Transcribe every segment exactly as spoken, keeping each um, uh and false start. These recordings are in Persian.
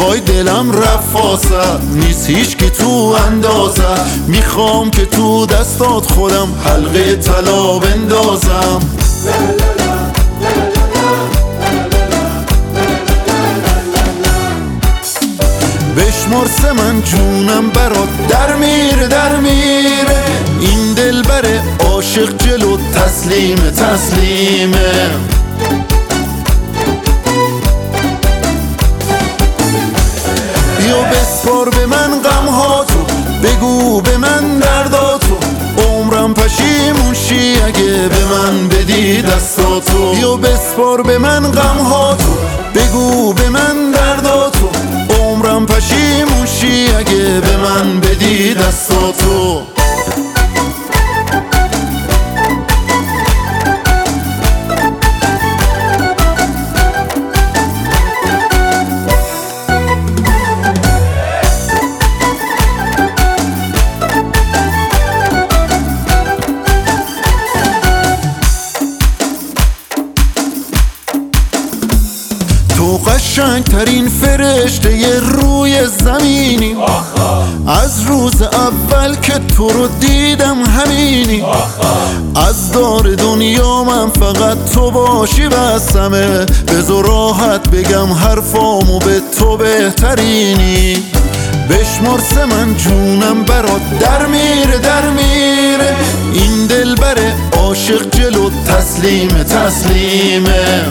وای دلم رفاسه نیست هیچ که تو اندازه، میخوام که تو دستات خودم حلقه طلا بندازم. بشمار سه من جونم برات در میره در میره، این دلبر عاشق جلو تسلیمه تسلیمه. بیا بسپار به من غمهاتو، بگو به من درداتو، عمرم پشیمون شی اگه به من بدی دستاتو. بیا بسپار به من غمهاتو، بگو به من درداتو، عمرم پشیمون شی اگه به من بدی دستاتو. تو قشنگ ترین فرشته ی روی زمینی، از روز اول که تو رو دیدم همینی. از دار دنیا من فقط تو باشی بسمه، بذار راحت بگم حرفامو به تو بهترینی. بشمار سه من جونم برات در میره در میره، این دلبر عاشق جلو تسلیمه تسلیمه.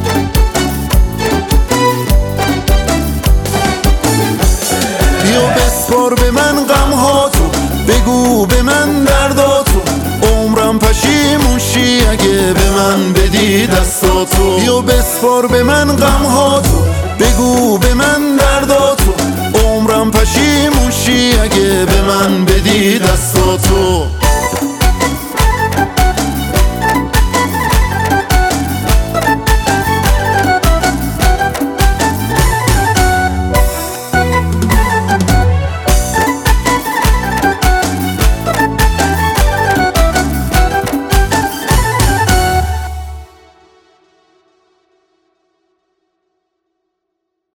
بیا بسپار به من غمهاتو، بگو به من درداتو، عمرم پشیمون شی اگه به من بدی دستاتو. بیا بسپار به من غمهاتو، بگو به من درداتو، عمرم پشیمون شی اگه به من بدی دستاتو.